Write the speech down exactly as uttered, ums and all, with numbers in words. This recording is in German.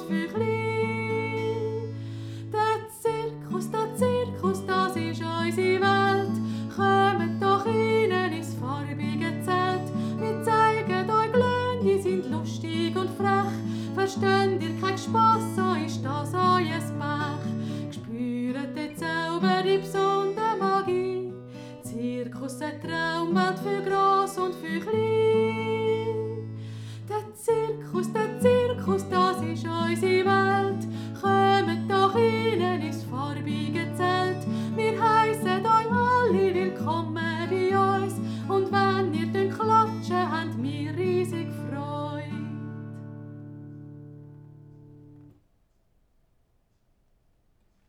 für klein. Der Zirkus, der Zirkus, das ist unsere Welt. Kommt doch rein ins farbige Zelt. Wir zeigen euch Glöhn, die sind lustig und frech. Versteht ihr keinen Spass, so ist das euer Pech. Spürt den Zauber, die besondere Magie. Zirkus, eine Traumwelt für gross und für klein. Der Zirkus, der Zirkus, das ist unsere Welt.